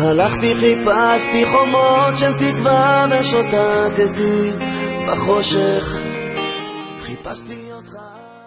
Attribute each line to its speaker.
Speaker 1: הלכתי חיפשתי חומות של תקווה ושוטטתי בחושך, חיפשתי אותך